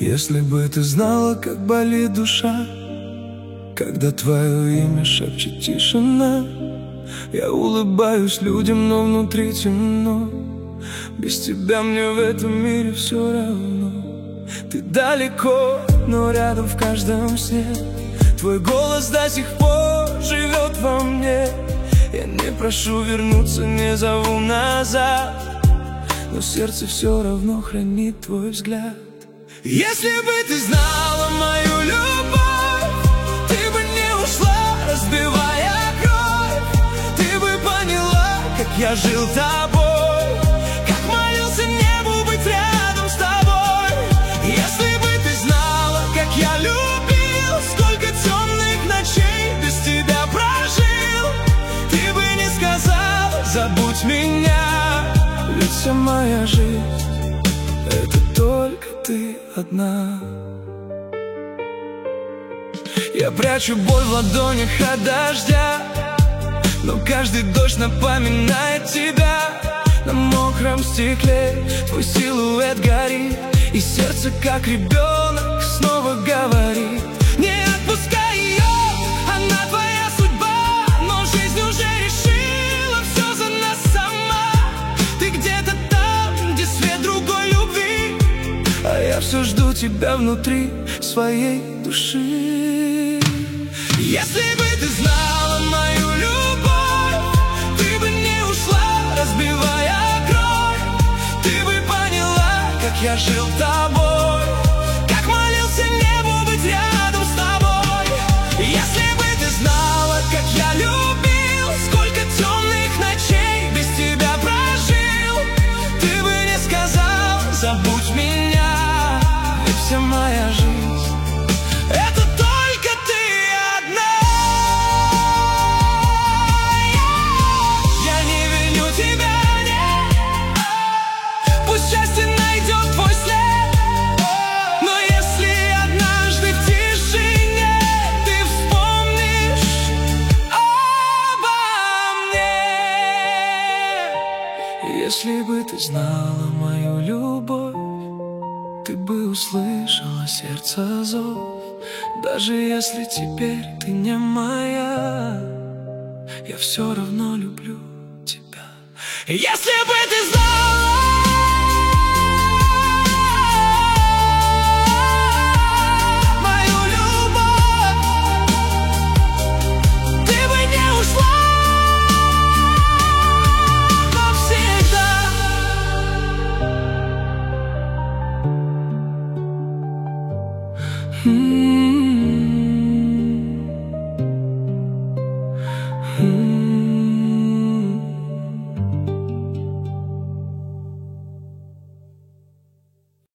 Если бы ты знала, как болит душа, когда твое имя шепчет тишина. Я улыбаюсь людям, но внутри темно. Без тебя мне в этом мире все равно. Ты далеко, но рядом в каждом сне. Твой голос до сих пор живет во мне. Я не прошу вернуться, не зову назад, но сердце все равно хранит твой взгляд. Если бы ты знала мою любовь, ты бы не ушла, разбивая кровь. Ты бы поняла, как я жил тобой, как молился небу быть рядом с тобой. Если бы ты знала, как я любил, сколько темных ночей без тебя прожил, ты бы не сказала: забудь меня. Ведь вся моя жизнь — это только ты одна. Я прячу боль в ладонях от дождя, но каждый дождь напоминает тебя. На мокром стекле твой силуэт горит, и сердце, как ребенок, снова говорит: не отпускай ее, она твоя судьба. Но жизнь уже решила все за нас сама. Ты где-то там, где свет другой любви, а я все жду тебя внутри своей души. Если бы ты знала мою любовь, ты бы не ушла, разбивая кровь. Ты бы поняла, как я жил тобой, как молился небу быть рядом с тобой. Если бы ты знала, как я любил, сколько темных ночей без тебя прожил, ты бы не сказал: забудь меня. Ведь вся моя жизнь — это только ты одна. Я не виню тебя, нет. Пусть счастье найдет твой след, но если однажды в тишине ты вспомнишь обо мне. Если бы ты знала мою любовь, ты бы услышала сердце зов. Даже если теперь ты не моя, я все равно люблю тебя. Если бы ты знала